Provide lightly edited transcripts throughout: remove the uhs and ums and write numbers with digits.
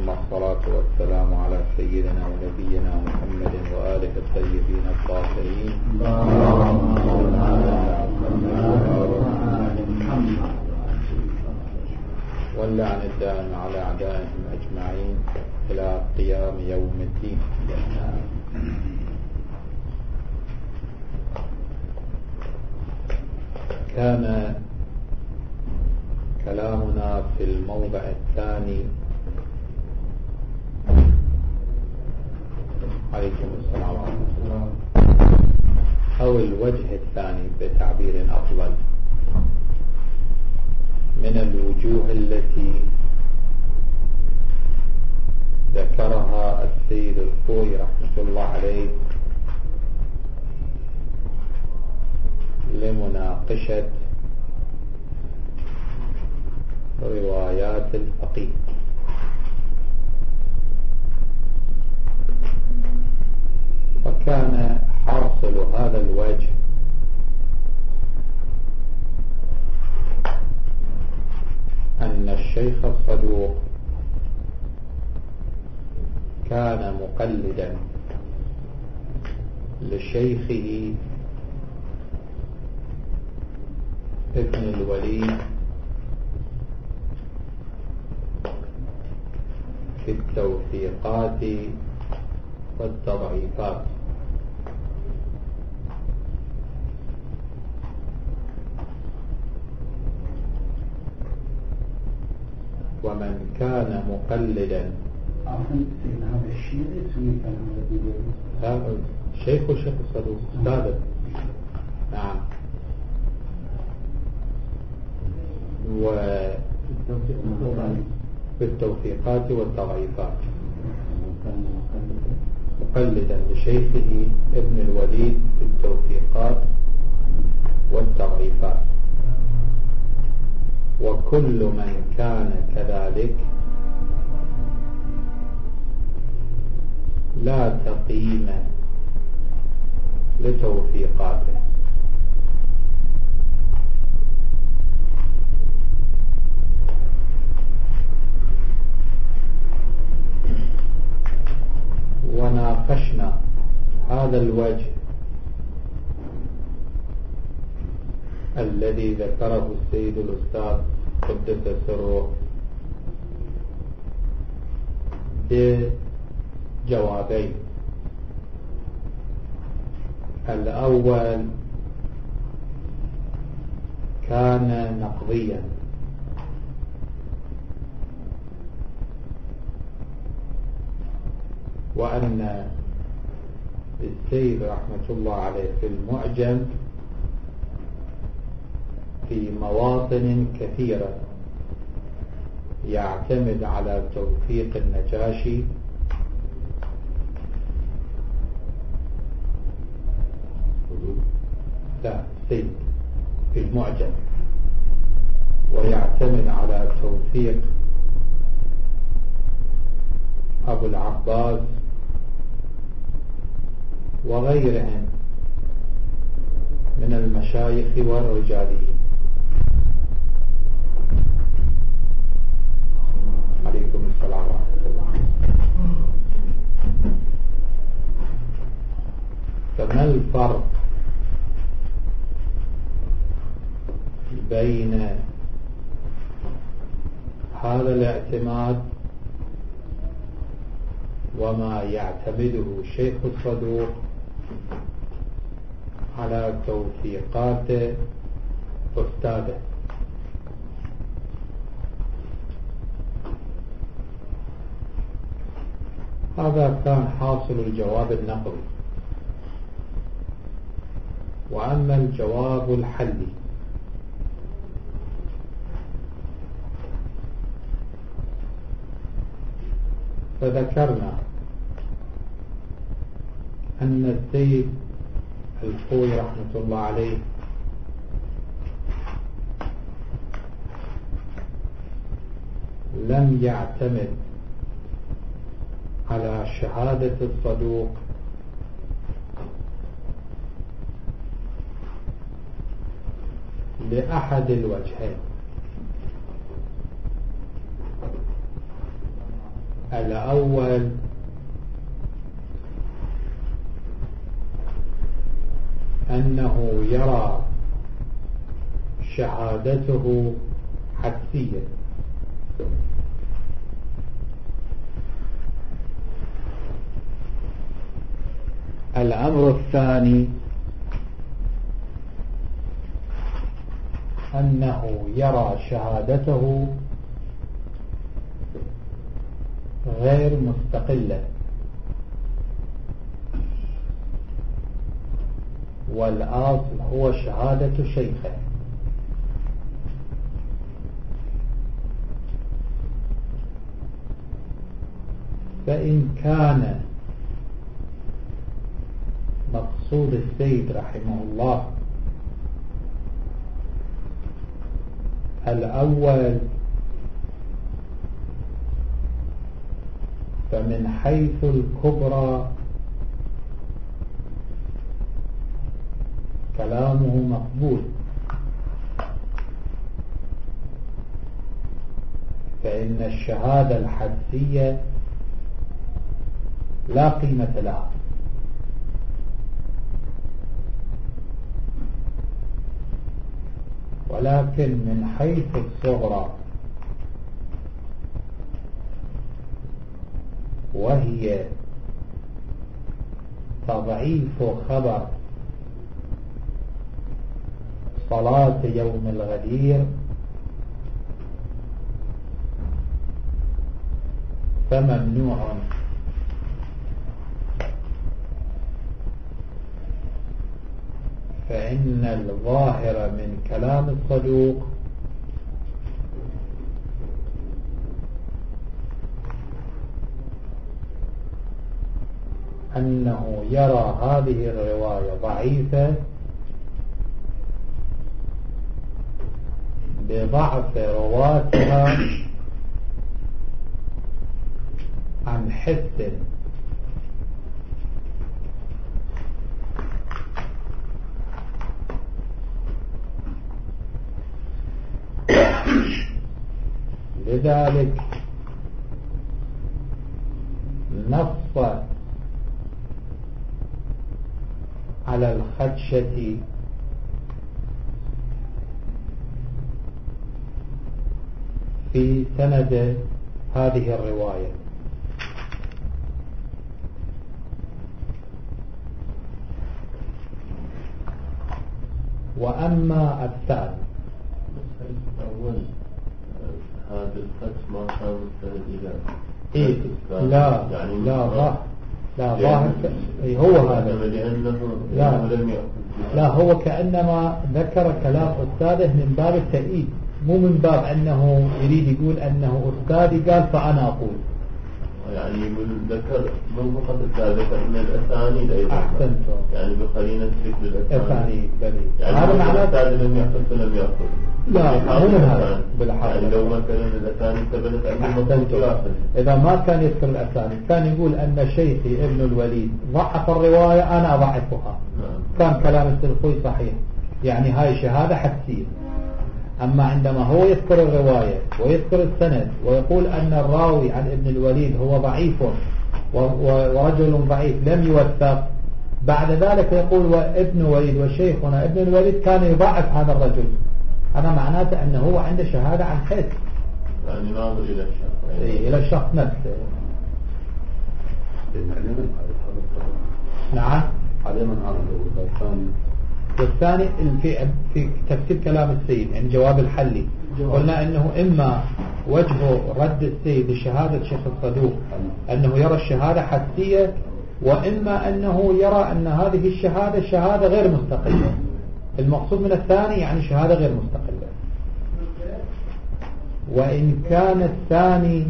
ثم الصلاة والسلام على سيدنا ونبينا محمد وآله الطيبين الطاهرين واللعن الدائم على أعدائهم أجمعين إلى قيام يوم الدين. كان كلامنا في الموضع الثاني عليكم السلام ورحمة الله، أو الوجه الثاني بتعبير أفضل من الوجوه التي ذكرها السيد الخوئي رحمة الله عليه لمناقشة روايات الفقيه. وكان حاصل هذا الوجه أن الشيخ الصدوق كان مقلدا لشيخه ابن الوليد في التوثيقات والتضعيفات، ومن كان مقلدا هذا الشيء اسمه كلام الذي هذا شيخ الصدوق أستاذ. نعم. بالتوثيقات والتضعيفات مقلدا لشيخه ابن الوليد في التوثيقات والتضعيفات. وكل من كان كذلك لا تقييم لتوثيقاته، وناقشنا هذا الوجه الذي ذكره السيد الأستاذ قدس سره بجوابين. الأول كان نقضيا، وأن السيد رحمة الله عليه في المعجم في مواطن كثيرة يعتمد على توثيق النجاشي السيد في المعجم، ويعتمد على توثيق أبو العباس وغيرهم من المشايخ والرجاليين. عليكم السلام ورحمة الله. فما الفرق بين هذا الاعتماد وما يعتمده الشيخ الصدوق على توثيقات أستاذه؟ هذا كان حاصل الجواب النقلي. وأما الجواب الحلي فذكرنا أن السيد الخوئي رحمة الله عليه لم يعتمد على شهادة الصدوق لأحد الوجهين. الأول أنه يرى شهادته حدسية، الأمر الثاني أنه يرى شهادته غير مستقلة، والأصل هو شهادة شيخه. فإن كان مقصود السيد رحمه الله الأول، فمن حيث الكبرى كلامه مقبول، فإن الشهادة الحدسية لا قيمة لها، ولكن من حيث الصغرى وهي تضعيف خبر صلاة يوم الغدير، فممنوع. فإن الظاهر من كلام الصدوق أنه يرى هذه الرواية ضعيفة بضعف رواتها عن حس، لذلك نص على الخدشة في سند هذه الرواية. وأما الثاني أول هذا الخدش ما كان مستند إلى إيه؟ لا يعني لا ظاهر هو هذا، لأنه لم يأخذ. لا هو كأنما ذكر كلام أستاذه من باب التأييد، مو من باب أنه يريد يقول أنه أستاذي قال فأنا أقول. يعني من ذكر من فقط ذكر من الأسانيد أيضا. أحسنتم. يعني بقرينة ذكر الأسانيد. يعني هذا معناه الأستاذ لم يأخذ فلم يأخذ. لا مو من هذا بالحقيقة. يعني لو مثلا الأسانيد ثبتت أنه إذا ما كان يذكر الأسانيد كان يقول أن شيخي ابن الوليد ضعف الرواية أنا أضعفها. كان كلام السلفوي صحيح، يعني هاي شهادة حدسية. أما عندما هو يذكر الرواية ويذكر السند ويقول أن الراوي عن ابن الوليد هو ضعيف ورجل ضعيف لم يوثق، بعد ذلك يقول وابن وليد وشيخنا ابن الوليد كان يضعف هذا الرجل، هذا معناته أنه هو عنده شهادة عن حس، يعني ناظر إلى الشخص. إلى الشخص نفسه. نعم. على من هذا الثاني؟ والثاني في تفسير كلام السيد يعني جواب الحلي قلنا انه اما وجه رد السيد لشهادة شيخ الصدوق انه يرى الشهادة حدسية، واما انه يرى ان هذه الشهادة شهادة غير مستقلة. المقصود من الثاني يعني شهادة غير مستقلة. وان كان الثاني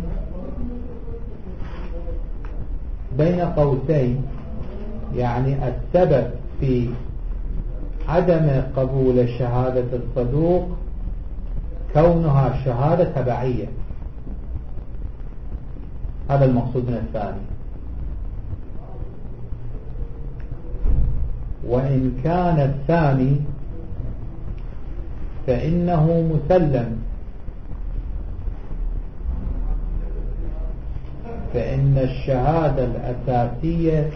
بين قوسين يعني السبب في عدم قبول شهادة الصدوق كونها شهادة تبعية، هذا المقصود من الثاني. وإن كان الثاني فإنه مسلم فإن الشهادة الأساسية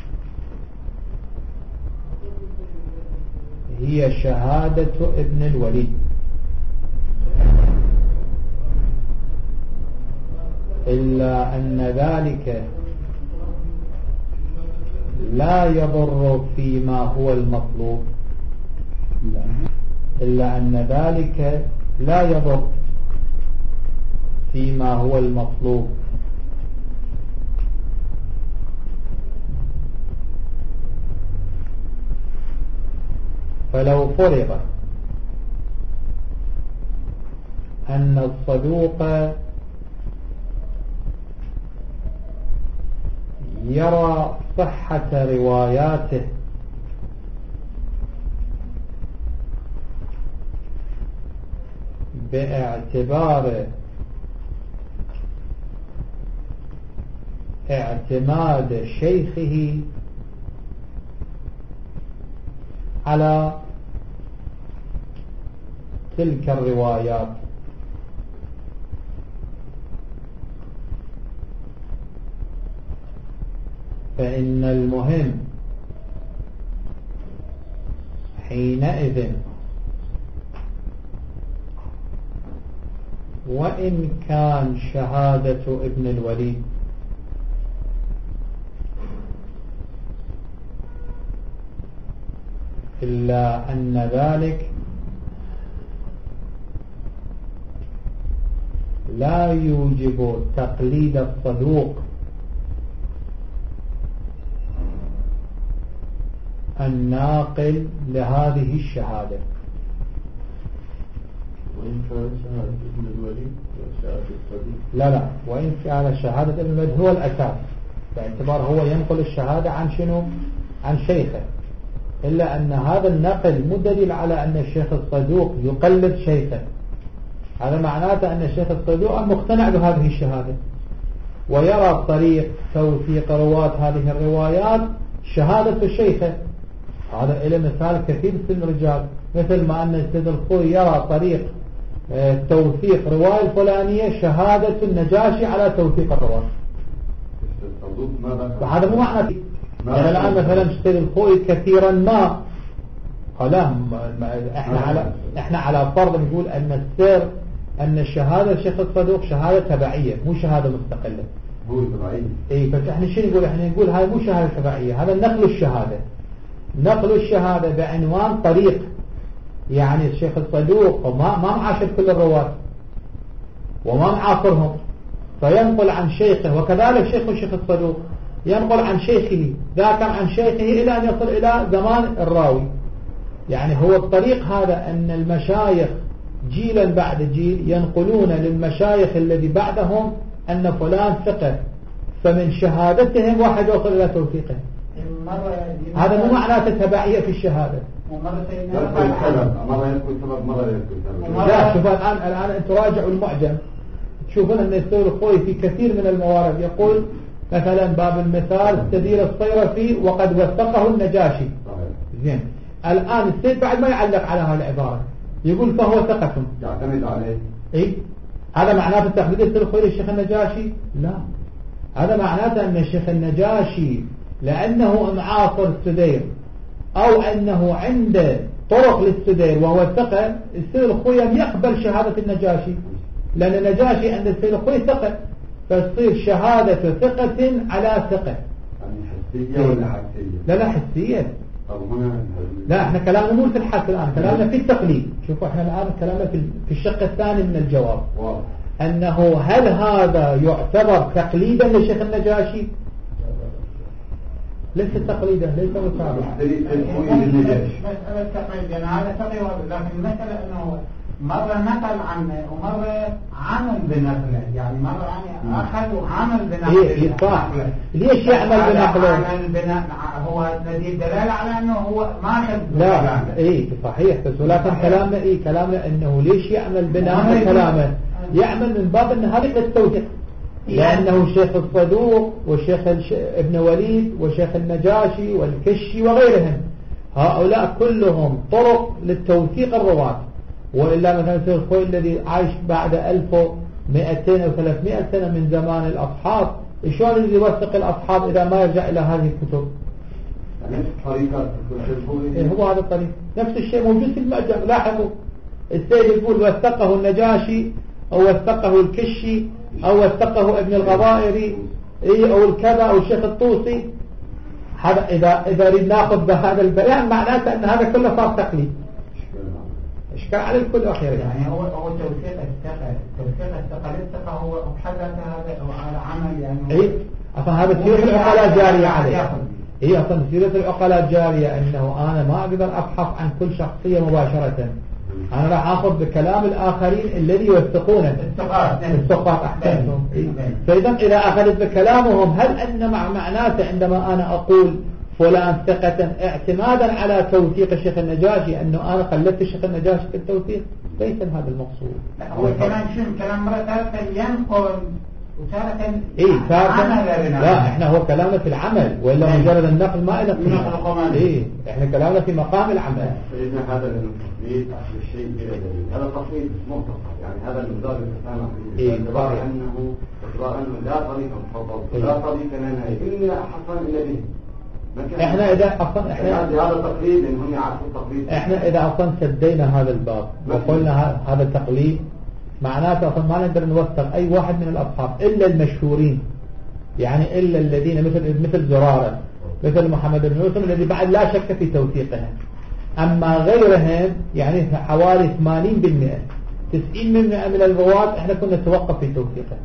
هي شهادة ابن الوليد، إلا أن ذلك لا يضر فيما هو المطلوب، إلا أن ذلك لا يضر فيما هو المطلوب. فلو فرض أن الصدوق يرى صحة رواياته باعتبار اعتماد شيخه على تلك الروايات، فإن المهم حينئذ وإن كان شهادة ابن الوليد إلا أن ذلك لا يوجب تقليد الصدوق الناقل لهذه الشهادة. وإن كان شهادة ابن الوليد وشهادة الصديق لا وإن كان شهادة ابن الوليد هو الأساس، باعتبار هو ينقل الشهادة عن شنو؟ عن شيخه، إلا أن هذا النقل مو دليل على أن الشيخ الصدوق يقلد شيخه. هذا معناته أن الشيخ الصدوق مقتنع بهذه الشهادة ويرى طريق توثيق رواة هذه الروايات شهادة شيخه. هذا إلى مثال كثير في الرجال، مثل ما أن السيد الخوي يرى طريق توثيق رواية الفلانية شهادة النجاشي على توثيق الرواة. هذا مو معنى يعني الآن مثلا السيد الخوي كثيرا ما لا احنا على فرض نقول أن السير أن شهادة الشيخ الصدوق شهادة تبعية مو شهادة مستقلة. هو تبعية. إيه بس احنا شو نقول؟ احنا نقول هاي مو شهادة تبعية، هذا نقل الشهادة. نقل الشهادة بعنوان طريق، يعني الشيخ الصدوق ما معاشر كل الرواة وما معاصرهم، فينقل عن شيخه، وكذلك شيخ الشيخ الصدوق ينقل عن شيخه ذاك عن شيخه إلى أن يصل إلى زمان الراوي. يعني هو الطريق هذا أن المشايخ جيلا بعد جيل ينقلون للمشايخ الذي بعدهم أن فلان ثقة، فمن شهادتهم واحد يوصل إلى توثيقه. هذا مو معناته تبعية في الشهادة. مرة يذكر سبب مرة يذكر. لا شوف الآن أنت راجعوا المعجم تشوفون أن السيد الخوي في كثير من الموارد يقول مثلا باب المثال استدير الصيرفي وقد وثقه النجاشي. زين الآن السيد بعد ما يعلق على هذه العبارة يقول فهو ثقة يعتمد عليه. إيه هذا معناته تقليد السيد الخوي للشيخ النجاشي؟ لا، هذا معناته أن الشيخ النجاشي لأنه معاصر السدير أو أنه عنده طرق للسدير وهو ثقة، السيد الخوي يقبل شهادة النجاشي لأن النجاشي عند السيد الخوي ثقة، فتصير شهادة ثقة على ثقة. يعني حسية ولا حسية؟ لا حسية. لا احنا كلامنا مو في الحس الآن، كلامنا في التقليد. شوفوا احنا الآن كلامنا في الشق الثاني من الجواب. أنه هل هذا يعتبر تقليدا للشيخ النجاشي؟ ليس تقليدا، ليس متابعة. مسألة تقليد يعني هذا تقليد، لكن المسألة أنه مرة نقل عنه ومرة عمل بنقله، يعني مرة يعني أخذ وعمل بنقله. إيه صح. ليش يعمل بنقله؟ هو الذي دلالة على أنه هو ما أخذ. لا إيه صحيح، بس ولكن كلامنا إيه كلامنا أنه ليش يعمل بناء كلامه؟ يعمل من باب أن هذا للتوثيق، لأنه الشيخ الصدوق والشيخ ابن وليد والشيخ النجاشي والكشي وغيرهم هؤلاء كلهم طرق للتوثيق الرواة. وإلا مثلا السيد الخوي الذي عايش بعد 1200 أو 300 سنة من زمان الأصحاب شلون اللي يوثق الأصحاب إذا ما يرجع إلى هذه الكتب؟ نفس الطريقة هو هذا الطريق، نفس الشيء موجود في المعجم. لاحظوا السيد يقول وثقه النجاشي أو وثقه الكشي أو وثقه ابن الغضائري أو الكذا أو الشيخ الطوسي. هذا إذا نريد ناخذ بهذا البيان معناته أن هذا كله صار تقليد، إشكال على الكل أخيرا. يعني هو توثيق الثقة هو بحد هذا على عمل يعني. إيه أصلا هذا سيرة العقلاء جارية عليه. إيه أصلا سيرة العقلاء جارية أنه أنا ما أقدر أبحث عن كل شخصية مباشرة، أنا راح أخذ بكلام الآخرين الذي يوثقونه الثقات أحسنهم. فإذا إذا أخذت بكلامهم هل أن معناته عندما أنا أقول فلان ثقة اعتمادا على توثيق الشيخ النجاشي أنه أنا قلدت الشيخ النجاشي في التوثيق؟ ليس هذا المقصود. هو كلام مرة ثالثة ينقل وتارة لا احنا هو كلامنا في العمل ولا مجرد النقل ما إلى قيمة. إيه احنا كلامنا في مقام العمل. فإذا هذا التقليد أصل الشيء بلا دليل، هذا تقليد مختصر، يعني هذا المقدار اللي فيه باعتبار أنه لا طريق مفضل لا طريق لنا إلا حصل إلا به. احنا اذا اصلا هذا تقليد هم يعرفوا التقليد. احنا اذا اصلا سدينا هذا الباب وقلنا هذا التقليد معناته اصلا ما نقدر نوثق اي واحد من الاصحاب الا المشهورين، يعني الا الذين مثل زرارة مثل محمد بن يوسف الذي بعد لا شك في توثيقهم. اما غيرهم يعني حوالي 80% 90% من الرواة احنا كنا نتوقف في توثيقهم.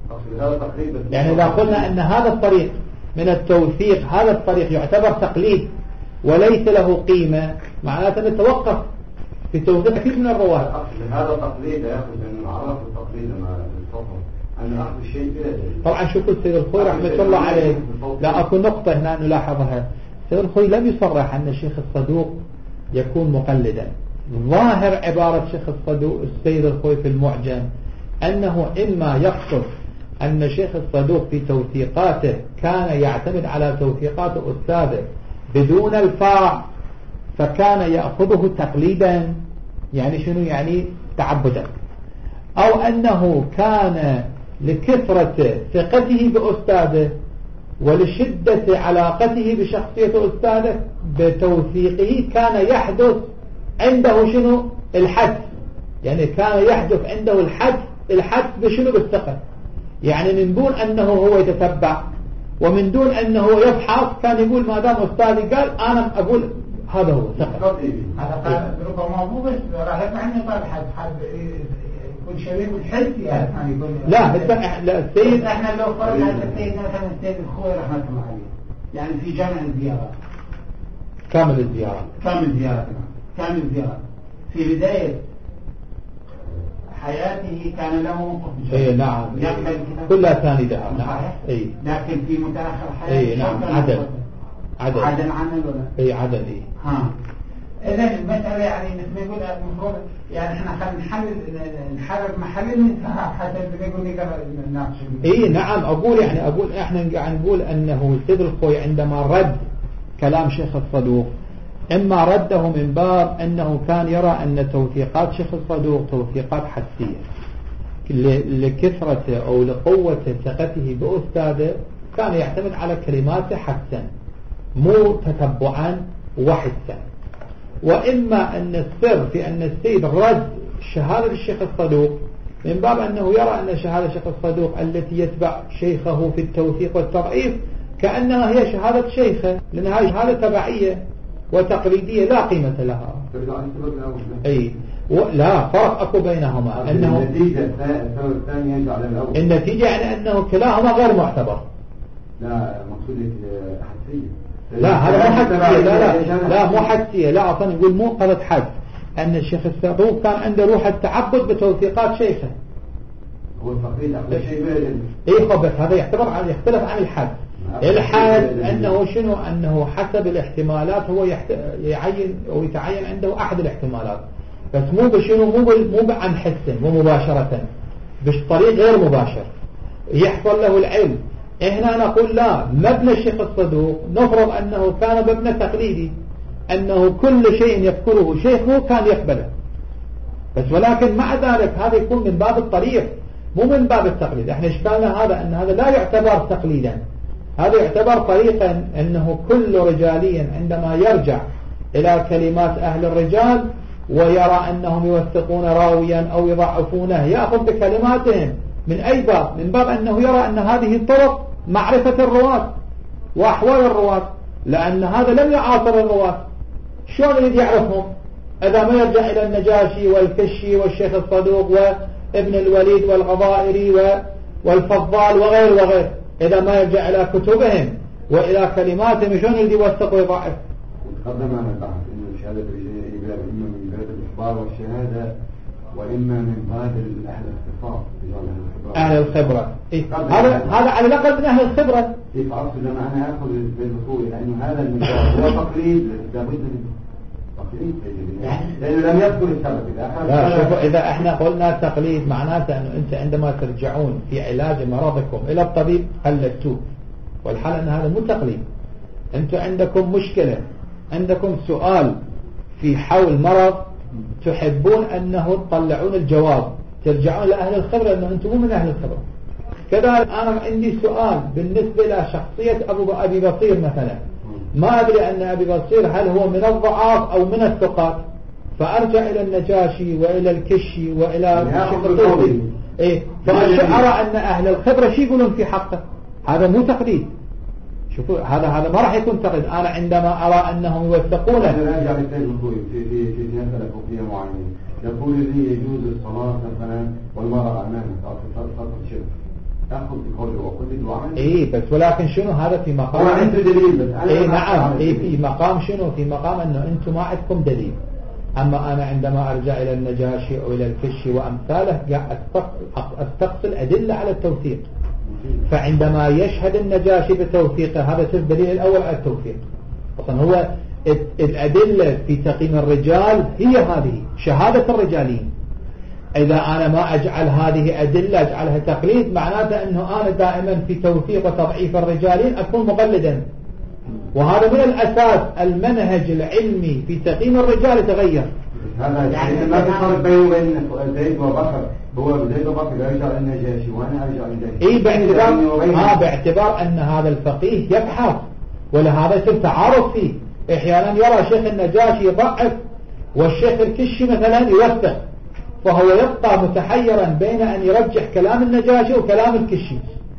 يعني اذا قلنا ان هذا الطريق من التوثيق هذا الطريق يعتبر تقليد وليس له قيمة معناته نتوقف في توثيق كثير من الرواة. هذا التقليد يأخذ أن عرف التقليد لما الفضل أن أخذ الشيء بلا دليل. طبعا شوفوا السيد الخوي رحمة الله عليه، لا أكو نقطة هنا نلاحظها. السيد الخوي لم يصرح أن الشيخ الصدوق يكون مقلدا. ظاهر عبارة الشيخ الصدوق السيد الخوي في المعجم أنه إما يقصد أن الشيخ الصدوق في توثيقاته كان يعتمد على توثيقات أستاذه بدون الفرع فكان يأخذه تقليدا، يعني شنو يعني تعبدا، أو أنه كان لكثرة ثقته بأستاذه ولشدة علاقته بشخصية أستاذه بتوثيقه كان يحدث عنده شنو الحد، يعني كان يحدث عنده الحد بشنو بالثقة، يعني من دون أنه هو يتتبع ومن دون أنه هو يبحث كان يقول ما دام أستاذي قال أنا أقول هذا هو ثقة. هذا ربما مو بس راح يطلع عني طال حد يكون شبيه بالحس يعني يقول لا السيد احنا لو فرضنا السيد مثلا السيد الخوي رحمة الله عليه يعني في جامع الزيارات كامل الزيارات في بداية حياته كان له موقف اي نعم كلها ثاني دعاء نعم اي لكن في متأخر حياته اي نعم عدل عمل ولا اي عدل اي إذا المسألة يعني مثل ما يقول المفروض يعني احنا خلينا نحرر محل الانتهاء حتى يقول نقرأ الناقش. اي نعم اقول احنا قاعد نقول انه السيد الخوي عندما رد كلام شيخ الصدوق اما رده من باب انه كان يرى ان توثيقات شيخ الصدوق توثيقات حسية لكثرة او لقوة ثقته بأستاذه كان يعتمد على كلماته حسا مو تتبعا وحسا، وإما أن السر في أن السيد رد شهادة الشيخ الصدوق من باب أنه يرى أن شهادة الشيخ الصدوق التي يتبع شيخه في التوثيق والتضعيف كأنها هي شهادة شيخه، لأن هذه شهادة تبعية وتقليدية لا قيمة لها. أي لا فرق أكو بينهما أنه النتيجة يعني أنه كلاهما غير معتبر. لا مقصود حسية لا هذا مو حدسية لا مو حدسية لا أصلا يقول مو قضت حد أن الشيخ الصدوق كان عنده روح التعبد بتوثيقات شيخه. هو التقليد أقل شيء بيجن إيه بس هذا يختلف عن الحد. الحد أنه شنو أنه حسب الاحتمالات هو يعين أو يتعين عنده أحد الاحتمالات بس مو بشنو مو عن حس مو مباشرة بطريق غير مباشر يحصل له العلم. هنا نقول لا مبنى الشيخ الصدوق نفرض أنه كان مبنى تقليدي أنه كل شيء يذكره شيخه كان يقبله بس ولكن مع ذلك هذا يكون من باب الطريق مو من باب التقليد. احنا اشكالنا هذا ان هذا لا يعتبر تقليدا، هذا يعتبر طريقا انه كل رجالي عندما يرجع الى كلمات اهل الرجال ويرى انهم يوثقون راويا او يضعفونه يأخذ بكلماتهم من اي باب؟ من باب انه يرى ان هذه الطرق معرفة الرواة واحوال الرواة، لان هذا لم يعاصر الرواة، شلون يريد يعرفهم اذا ما يرجع الى النجاشي والكشي والشيخ الصدوق وابن الوليد والغضائري والفضال وغير وغير، اذا ما يرجع الى كتبهم والى كلماتهم شلون يريد يوثق ويضعف؟ وتقدم معنا البحث انه الشهاده الرجاليه اما من باب الاخبار والشهاده واما من باب اهل الاختصاص اهل الخبره. إيه؟ هذا على الاقل من اهل الخبره. كيف اقصد لما انا اخذ بالبطوله لانه هذا المثال هو تقليد لابد من تقليد لانه لم يذكر السبب. لا شوفوا، اذا احنا قلنا تقليد معناته انه انت عندما ترجعون في علاج مرضكم الى الطبيب قلدتوه، والحال ان هذا مو تقليد. انتم عندكم مشكله، عندكم سؤال في حول مرض تحبون انه تطلعون الجواب، ترجعون لأهل الخبرة انه انتم مو من اهل الخبرة. كذلك انا عندي سؤال بالنسبة لشخصية ابي بصير مثلا، ما ادري ان ابي بصير هل هو من الضعاف او من الثقات، فارجع الى النجاشي والى الكشي والى الشيخ الطوفي ايه، فارى ان اهل الخبرة شو يقولون في حقه. هذا مو تقليد. شوفوا هذا ما راح يكون تقليد. انا عندما ارى انهم يوثقون ارجع للسيد الخوي في مسألة فقهية معينة يقول لي يجوز الصلاة مثلا والمرأة امامك او في صلاة الشرك، تاخذ بقوله وقلد وعمل ايه، بس ولكن شنو هذا في مقام عنده دليل بس ايه نعم ايه في مقام شنو، في مقام انه انتم ما عندكم دليل. اما انا عندما ارجع الى النجاشي او الى الكشي وامثاله قاعد استقصل ادله على التوثيق، فعندما يشهد النجاشي بتوثيقه هذا الدليل الاول على التوثيق. اصلا هو الادله في تقييم الرجال هي هذه شهاده الرجالين. اذا انا ما اجعل هذه ادله اجعلها تقليد، معناته انه انا دائما في توثيق وتضعيف الرجالين اكون مقلدا، وهذا من الاساس المنهج العلمي في تقييم الرجال يتغير. هذا يعني ما في فرق بينه وبين زيد وبكر، هو زيد وبكر يرجع النجاشي وانا ارجع للنجاشي باعتبار ان هذا الفقيه يبحث، ولهذا يصير تعارض فيه. احيانا يرى شيخ النجاشي يضعف والشيخ الكشي مثلا يوثق، فهو يبقى متحيرا بين ان يرجح كلام النجاشي وكلام الكشي.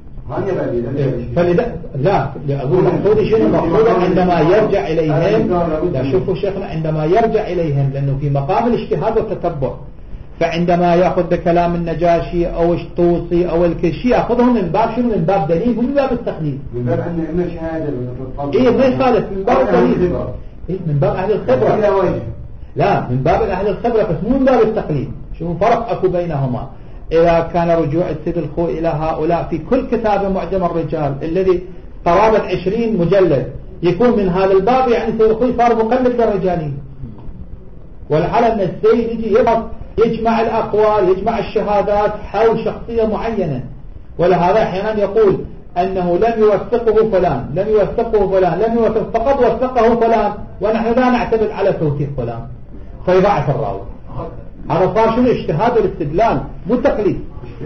لا اقول مقصودي شنو، مقصودا عندما يرجع اليهم، لا شوفوا شيخنا عندما يرجع اليهم لانه في مقام الاجتهاد والتتبع، فعندما ياخذ بكلام النجاشي او الطوسي او الكشي ياخذهم من باب شنو، من باب دليل مو من باب التقليد، من باب ان اما شهاده ايه ما يخالف، من باب الدليل إيه من باب اهل الخبره. لا من باب اهل الخبره بس مو من باب التقليد. شوفوا فرق اكو بينهما. إذا كان رجوع السيد الخوئي إلى هؤلاء في كل كتاب معجم الرجال الذي قرابة 20 مجلد يكون من هذا الباب، يعني السيد الخوئي صار مقلد للرجالين. والحال أن السيد يجي يجمع الأقوال يجمع الشهادات حول شخصية معينة، ولهذا أحيانا يقول أنه لم يوثقه فلان لم يوثقه فلان لم يوثق، فقد وثقه فلان ونحن لا نعتمد على توثيق فلان، فيضعف الراوي. هذا صار شنو اجتهاد والاستدلال مو تقليد.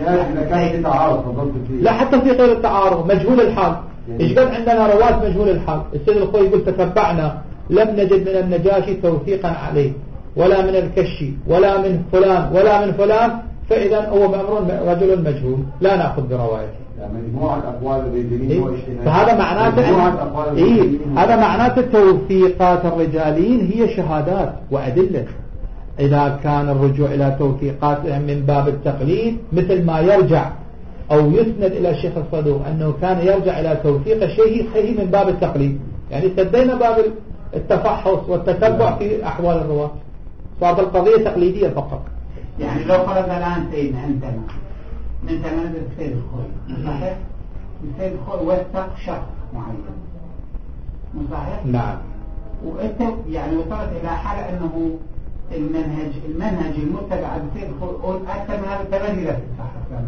لا حتى في غير التعارض مجهول الحال. ايش قد عندنا رواة مجهول الحال. السيد الخوئي يقول تتبعنا لم نجد من النجاشي توثيقا عليه ولا من الكشي ولا من فلان ولا من فلان، فإذا هو مأمور رجل مجهول لا نأخذ بروايته. مجموعة أقوال الرجالين واجتهاد. فهذا معناته هذا معناته توثيقات الرجالين هي شهادات وأدلة. إذا كان الرجوع إلى توثيقات من باب التقليد مثل ما يرجع أو يسند إلى الشيخ الصدوق أنه كان يرجع إلى توثيق الشيء من باب التقليد، يعني سدينا باب التفحص والتتبع في أحوال الرواة، صارت القضية تقليدية فقط. يعني لو فرض الآن سيدنا أنت ننزل السيد الخوئي صحيح؟ السيد الخوئي وثق شخص معين صحيح؟ نعم. وأنت يعني وصلت إلى حالة أنه المنهج المتبع بسيد الخوئي أكثر من هذا التغيير في الصحة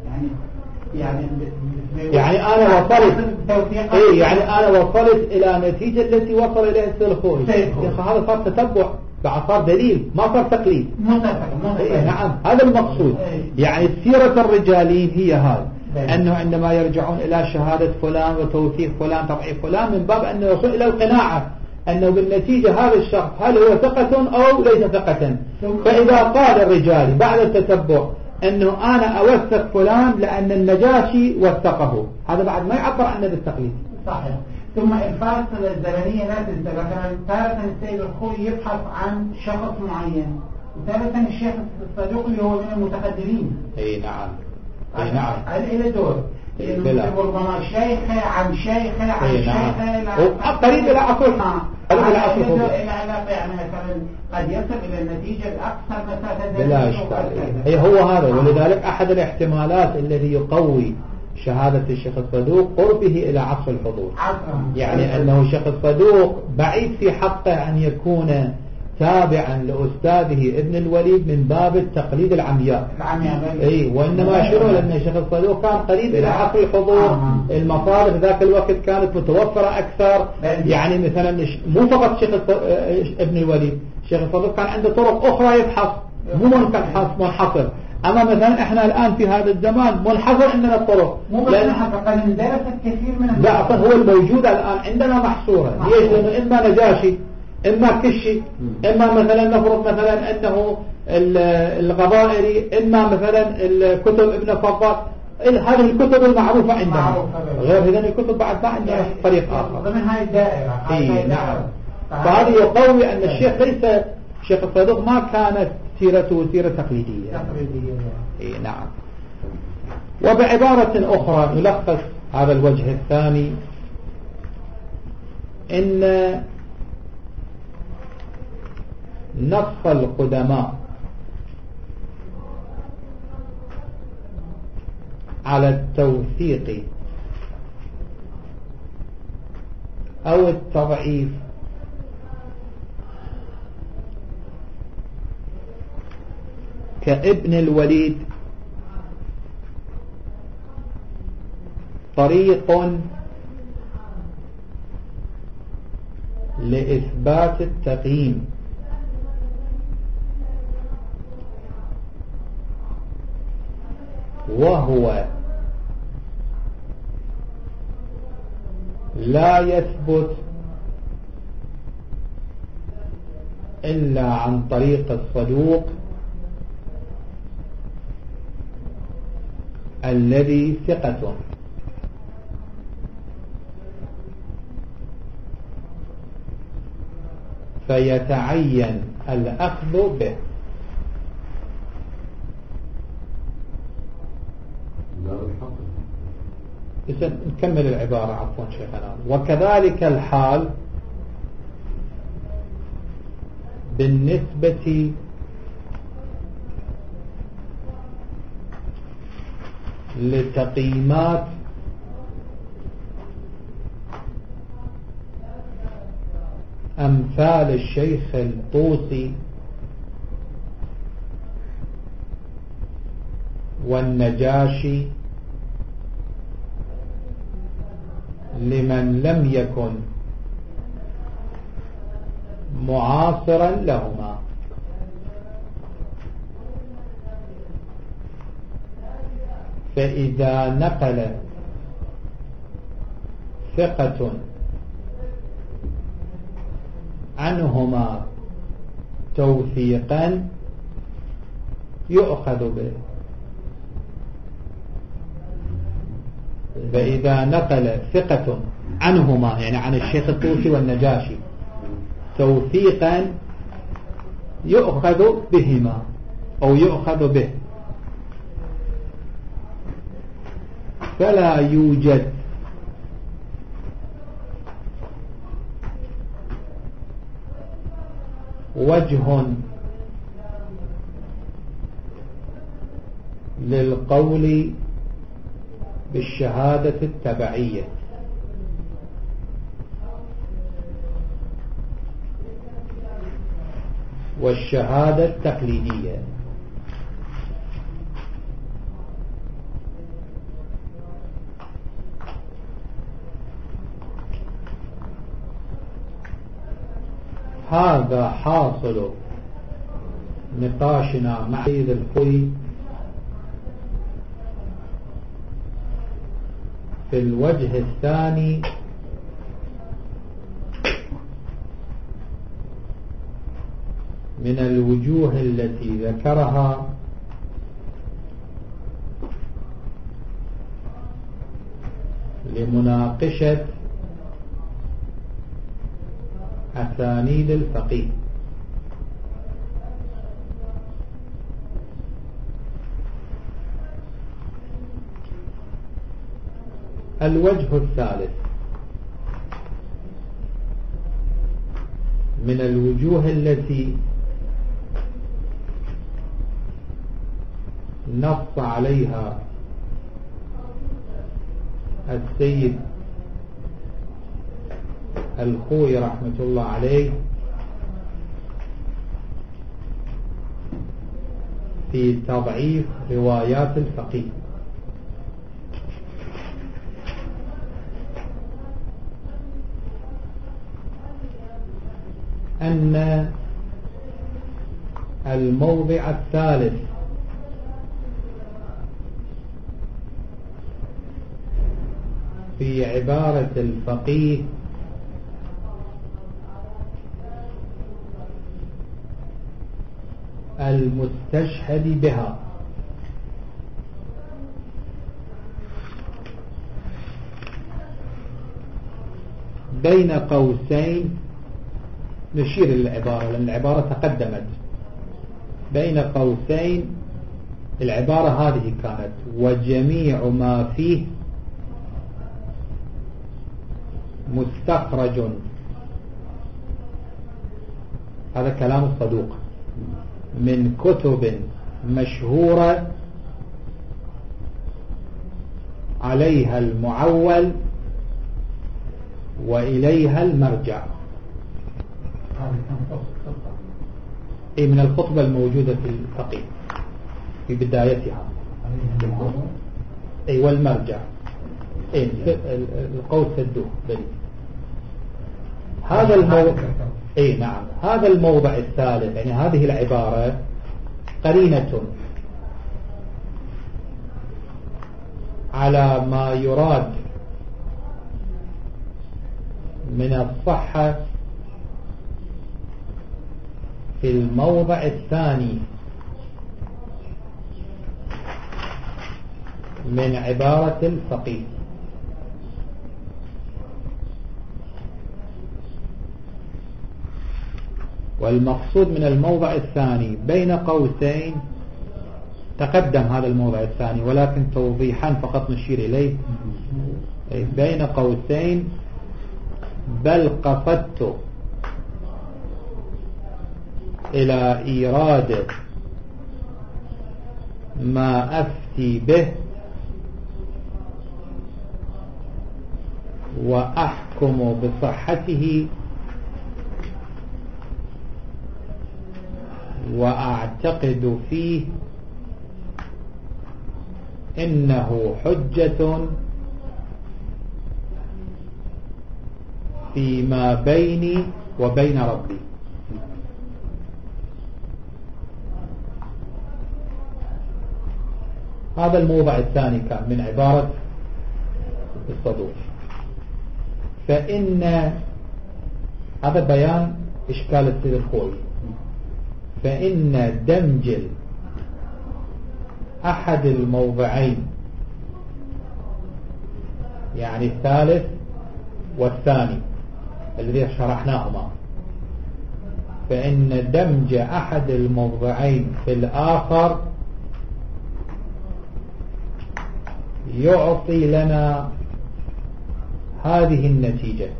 يعني أنا وصلت إلى نتيجة التي وصل إليها السيد الخوئي. هذا صار تتبع بعد صار دليل ما صار تقليد. متفق. نعم هذا المقصود. يعني السيرة الرجالين هي هذا، أنه عندما يرجعون إلى شهادة فلان وتوثيق فلان تضعيف فلان من باب أن يوصل إلى القناعة أنه بالنتيجة هذا الشخص هل هو ثقة أو ليس ثقة. فإذا قال الرجال بعد التتبع أنه أنا أوثق فلان لأن النجاشي وثقه، هذا بعد ما يعبر عنه بالتقليد. صحيح. ثم الفاصلة الزمنية لا تنسى، مثلا تارة السيد الخوي يبحث عن شخص معين، وتارة الشيخ الصدوق اللي هو من المتقدمين. اي نعم. اي نعم. هل إلى دور؟ ربما شيخة عن شيخة عن شيخة قريب إلى عصرنا. إلى علاقة يعني مثلا قد يصل إلى النتيجة الأقصى مسافة. بلا إشكال. أي هو هذا. ولذلك أحد الاحتمالات الذي يقوي شهادة الشيخ الصدوق قربه إلى عصر الحضور، يعني أنه الشيخ الصدوق بعيد في حقه أن يكون تابعا لأستاذه ابن الوليد من باب التقليد العمياء. اي وإنما شنو، لأن الشيخ الصدوق كان قريب إلى عصر الحضور. المصادر ذاك الوقت كانت متوفرة أكثر. يعني مثلا مو فقط شيخ ابن الوليد، الشيخ الصدوق كان عنده طرق أخرى يبحث، مو منحصر. أما مثلا إحنا الآن في هذا الزمان منحصر عندنا الطرق، لأن قد اندرست كثير من لا هو الموجود الآن عندنا محصورة. ليش؟ لأنه إما نجاشي إما كشي، إما مثلا نفرض مثلا أنه الغضائري، إما مثلا الكتب ابن فضل. هذه الكتب المعروفة عندنا، غير هذه الكتب بعد ما عندنا طريق آخر ضمن هاي الدائرة. نعم. فهذا يقوي أن الشيخ ليس الشيخ الصدوق ما كانت سيرته سيرة تقليدية. نعم. وبعبارة أخرى نلخص هذا الوجه الثاني، إن نص القدماء على التوثيق أو التضعيف كابن الوليد طريق لإثبات التقييم، وهو لا يثبت إلا عن طريق الصدوق الذي ثقة، فيتعين الأخذ به. نكمل العبارة عفوا شيخنا. وكذلك الحال بالنسبة لتقييمات أمثال الشيخ الطوسي والنجاشي لمن لم يكن معاصرا لهما. فإذا نقل ثقة عنهما توثيقا يؤخذ به، فإذا نقل ثقة عنهما يعني عن الشيخ الطوسي والنجاشي توثيقا يؤخذ بهما أو يؤخذ به، فلا يوجد وجه للقول بالشهادة التبعية والشهادة التقليدية. هذا حاصل نقاشنا مع سيد الخوي في الوجه الثاني من الوجوه التي ذكرها لمناقشة أسانيد الفقيه. الوجه الثالث من الوجوه التي نص عليها السيد الخوي رحمة الله عليه في تضعيف روايات الفقيه، أن الموضع الثالث في عبارة الفقيه المستشهد بها بين قوسين، نشير للعبارة لأن العبارة تقدمت، بين قوسين العبارة هذه كانت: وجميع ما فيه مستخرج. هذا كلام الصدوق من كتب مشهورة عليها المعول وإليها المرجع. أي من الخطبة الموجودة في الفقيه في بدايتها، أي والمرجع، أي القوس الدو بني. هذا الموضع، أي نعم، هذا الموضع الثالث، يعني هذه العبارة قرينة على ما يراد من الصحة في الموضع الثاني من عبارة الفقيه. والمقصود من الموضع الثاني بين قوسين، تقدم هذا الموضع الثاني ولكن توضيحا فقط نشير إليه، بين قوسين: بل قصدت إلى إيراد ما أفتي به وأحكم بصحته وأعتقد فيه إنه حجة فيما بيني وبين ربي. هذا الموضع الثاني كان من عبارة الصدوق. فإن هذا بيان إشكال السيد الخوي، فإن دمج أحد الموضعين، يعني الثالث والثاني الذي شرحناهما، فإن دمج أحد الموضعين في الآخر يعطي لنا هذه النتيجة،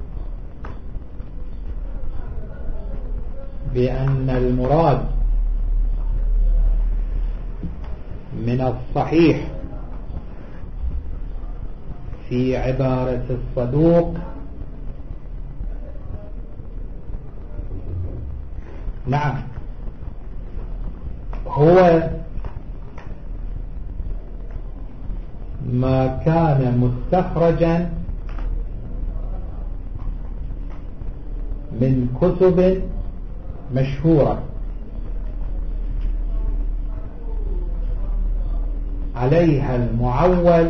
بأن المراد من الصحيح في عبارة الصدوق نعم هو ما كان مستخرجا من كتب مشهورة عليها المعول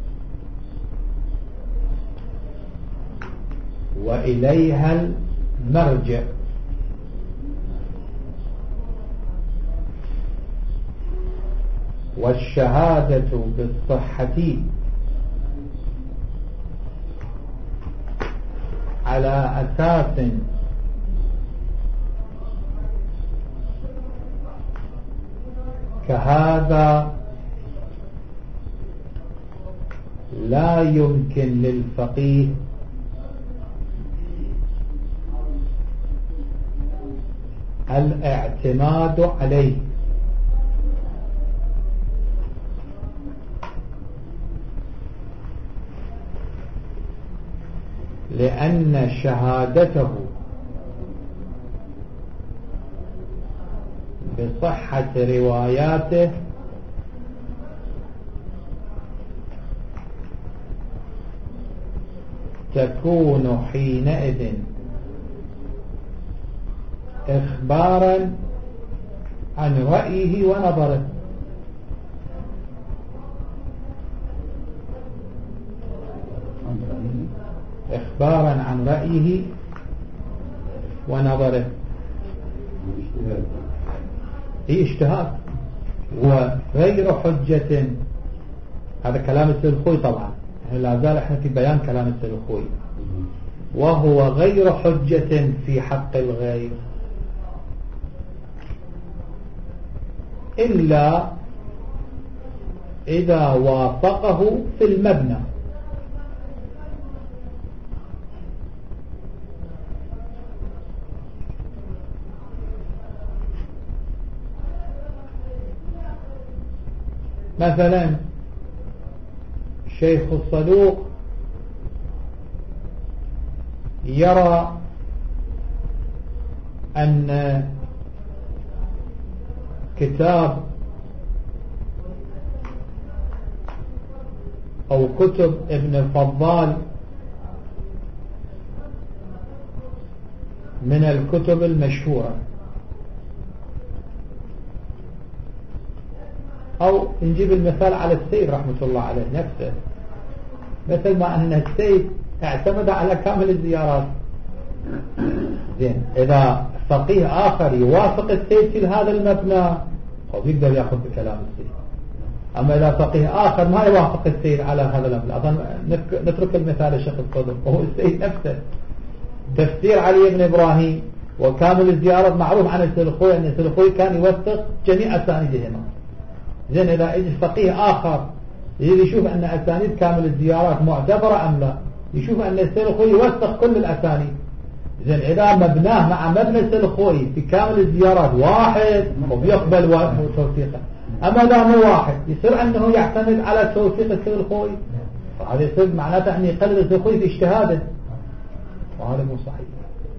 وإليها المرجع، والشهادة بالصحة على أساس كهذا لا يمكن للفقيه الاعتماد عليه، لأن شهادته بصحة رواياته تكون حينئذ إخبارا عن رأيه ونظره، إخبارا عن رأيه ونظره. هي اجتهاد وغير حجة. هذا كلام السلخوي طبعا، لا زال احنا في بيان كلام السلخوي. وهو غير حجة في حق الغير إلا إذا وافقه في المبنى. مثلا شيخ الصدوق يرى أن كتاب أو كتب ابن الفضال من الكتب المشهورة، أو نجيب المثال على السيد رحمة الله عليه نفسه، مثل ما أن السيد اعتمد على كامل الزيارات. زين، إذا فقيه آخر يوافق السيد في هذا المبنى هو يقدر يأخذ بكلام السيد. أما إذا فقيه آخر ما يوافق السيد على هذا المبنى، أظن نترك المثال الشيخ الصدر وهو السيد نفسه. تفسير علي بن إبراهيم وكامل الزيارات معروف عن السلخوي أن السلخوي كان يوثق جميع أسانيدهما. زين، إذا يجي فقيه آخر يشوف أن أسانيد كامل الزيارات معتبرة أم لا، يشوف أن السلخوي يوثق كل الأسانيد. زين، إذا مبناه مع مبنى السلخوي في كامل الزيارات واحد وبيقبل توثيقه، أما إذا مو واحد يصير أنه يعتمد على توثيق السلخوي، فهذا يصير معناته أن يقلد السلخوي في اجتهاده، وهذا مو صحيح.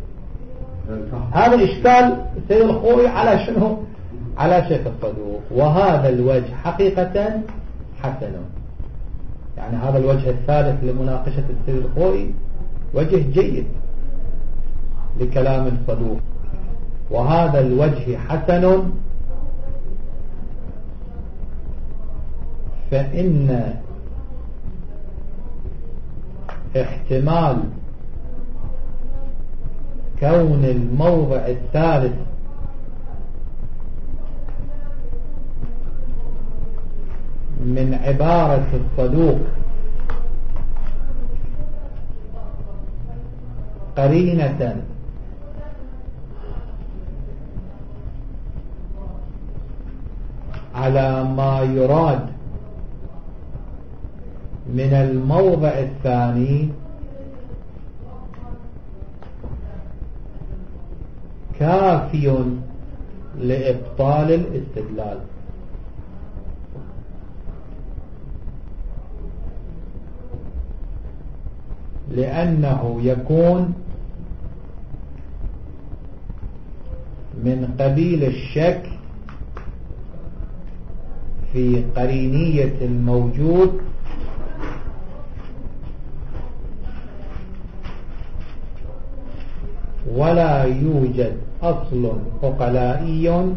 هذا إشكال السيد الخوي على شنو؟ على شيخ الصدوق. وهذا الوجه حقيقة حسن، يعني هذا الوجه الثالث لمناقشة السيد الخوي وجه جيد لكلام الصدوق، وهذا الوجه حسن، فإن احتمال كون الموضع الثالث من عبارة الصدوق قرينة على ما يراد من الموضع الثاني كافي لإبطال الاستدلال، لأنه يكون من قبيل الشك في قرينية الموجود ولا يوجد أصل عقلائي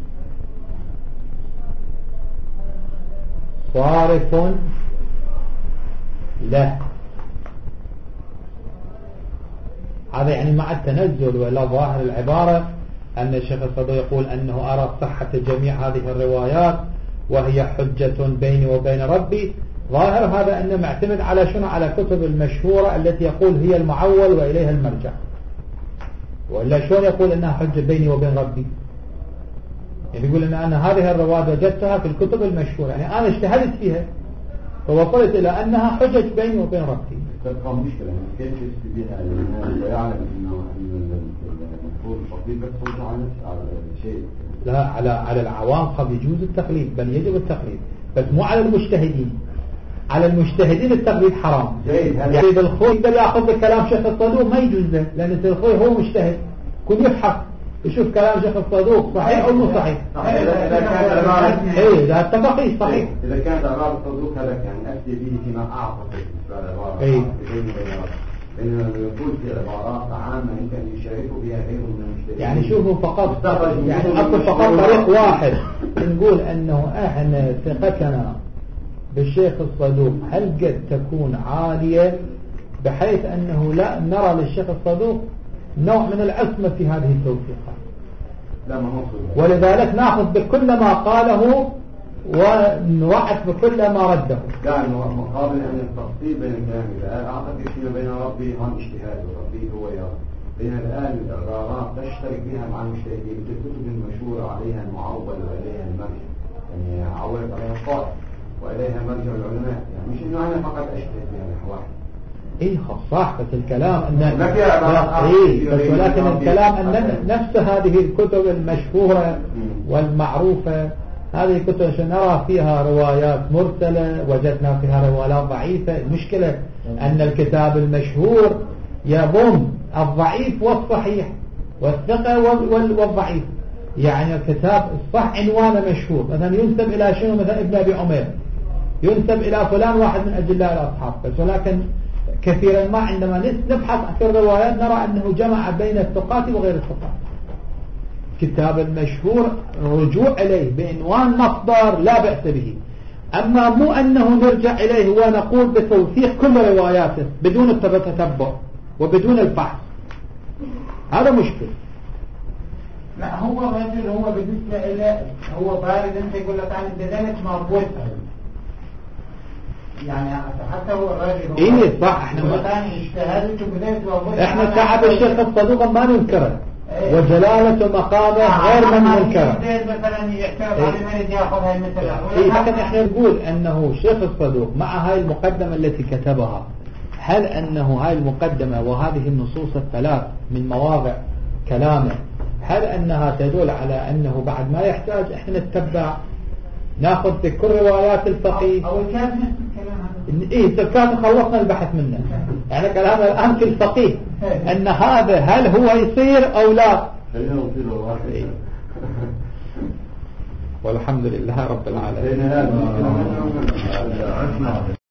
صارف له. هذا يعني مع التنزل، ولا ظاهر العبارة أن الشيخ الصدوق يقول أنه أرى صحة جميع هذه الروايات وهي حجة بيني وبين ربي. ظاهر هذا أنه معتمد على شنو؟ على كتب المشهورة التي يقول هي المعول وإليها المرجع. وإلا شلون يقول أنها حجة بيني وبين ربي؟ يعني يقول أنا هذه الروايات وجدتها في الكتب المشهورة، يعني أنا اجتهدت فيها فوصلت إلى أنها حجج بيني وبين ربي. تبقى مشكلة كيف يستبيها لأنه يعلم أنه المفروض التقليد بس على شيء. لا، على العوام قد يجوز التقليد، بل يجب التقليد، بس مو على المجتهدين. على المجتهدين التقليد حرام. يعني بالخوي يقدر ياخذ بكلام شيخ الصدوق ما يجوز له، لأن الخوي هو مجتهد، كل يبحث يشوف كلام شيخ الصدوق صحيح أو مو صحيح. إيه، ده اتفقي صحيح. إذا كانت عبارة الصدوق هذا كان أفتي به فيما أعطى إيه. لأنه يقول في عبارات عامة يمكن يشارك بها غيره من المجتهدين. يعني شوفوا فقط، يعني أصل فقط طريق واحد نقول أنه إحنا ثقتنا بالشيخ الصدوق هل قد تكون عالية بحيث أنه لا نرى للشيخ الصدوق نوع من العصمة في هذه التوثيقات. لا، ما هو ولذلك نأخذ بكل ما قاله ونوقف بكل ما رده. يعني مقابل أن التفصيل بين الكلام إذا أعطت فيما بين ربي هم اجتهاد وربي هو يرى، بين الآن العبارات تشترك بها مع المجتهدين في الكتب المشهورة عليها المعول وإليها المرجع، يعني عولت عليها الطائف وإليها مرجع العلماء، يعني مش إنه أنا فقط أجتهد بها نحو واحد. إيه صح، بس الكلام أن بس ولكن الكلام أن نفس هذه الكتب المشهورة والمعروفة، هذه الكتب نرى فيها روايات مرسلة، وجدنا فيها روايات ضعيفة. المشكلة أن الكتاب المشهور يضم الضعيف والصحيح والثقة والضعيف. يعني الكتاب الصح عنوانه مشهور، مثلا ينسب إلى شنو؟ مثلا ابن أبي عمير ينسب إلى فلان واحد من أجلاء الأصحاب، بس ولكن كثيرا ما عندما نبحث في الروايات نرى أنه جمع بين الثقات وغير الثقات. كتاب المشهور رجوع إليه بعنوان مصدر لا بأس به، أما مو أنه نرجع إليه ونقول بتوثيق كل رواياته بدون التتبع وبدون البحث. هذا مشكل. لا، هو الرجل هو بالنسبة إلى هو بارد، أنت يقول لك عن الدلالة مربوط يعني حتى هو الرجل إيه صح. احنا كعب الشيخ الصدوق ما ننكره، وجلالة مقامه غير من منكره. لكن احنا نقول انه الشيخ الصدوق مع هاي المقدمة التي كتبها، هل انه هاي المقدمة وهذه النصوص الثلاث من مواضع كلامه هل انها تدل على انه بعد ما يحتاج احنا نتبع ناخذ في كل روايات الفقيه او كان نفس الكلام هذا؟ ايه كان خلصنا البحث منه. يعني كلام الان في الفقيه ان هذا هل هو يصير او لا. والحمد لله رب العالمين.